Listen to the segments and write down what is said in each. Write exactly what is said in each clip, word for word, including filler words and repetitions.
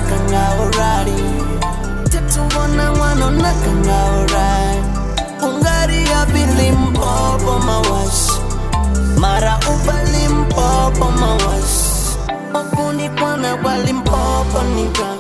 nakanga already. Tatuona mwana nakanga alright. Ungari ya bilimpopo mawash. Mara ubalimpopo mawash. Okundi kwana walimpopo nigga.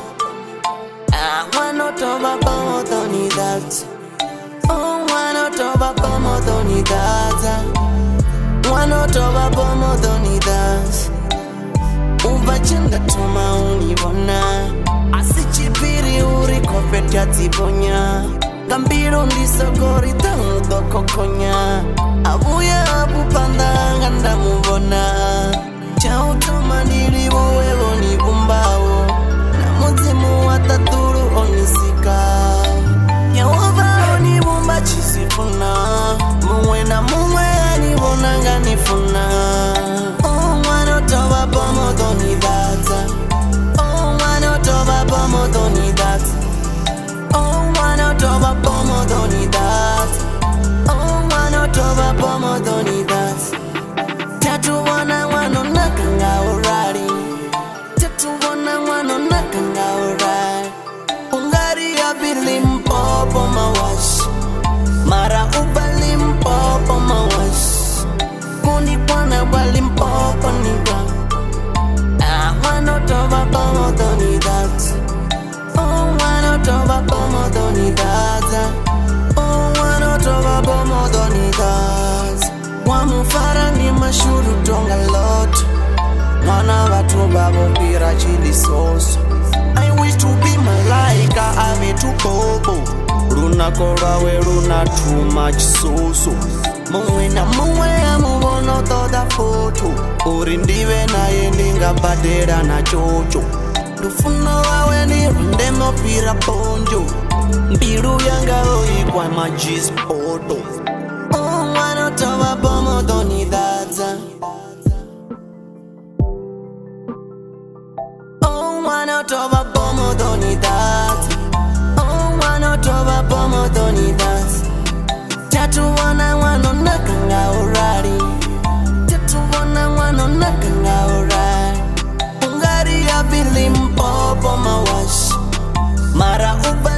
I wanna talk about more than that. Oh, wanna talk about more than that. Wanna talk about more than that. Uvachinga tuma unibona. Asichipiri uri kopeti atibonya. Gambiro ndisogori tango kokonya. Abuya abupanda nganda mubona. Chao toma niliwo wewo ni bumbao. Na muzimu wataturu onisika. Yehova onibumba chisifuna. Muwe na muwe anibona nganifuna. Oh, wanna talk about more than that. Oh, wanna talk about more than that. Oh, wanna talk about more than that. Oh, wanna talk about more than that. Tatu wana wano nakanga already. Tatu wana wano nakanga alright. Ungari ya bilimpopo mawash. Mara ubalimpopo mawash. Kundi kwana walimpopo nigga. I wanna talk about more than that. Oh, wanna talk about more than that. Oh, wanna talk about more than that. Wamufara ni mashuru tonga lot. Mwana watu babo pira chili sauce. I wish to be malaika ave tu bobo. Runa kora we runa too much sauce. Muwe na muwe ya mubono toda photo. Urindiwe na yendinga badera na chocho. Lufuno wawe ni rundemo pira ponjo. Mbiru yanga oi kwa majis poto. Oh, wanna talk about more than that. Oh, wanna talk about more than that. Oh, wanna talk about more than that. Tatu wana wano nakanga already. Tatu wana wano nakanga alright. Ungari ya bilimpopo mawash. Mara uba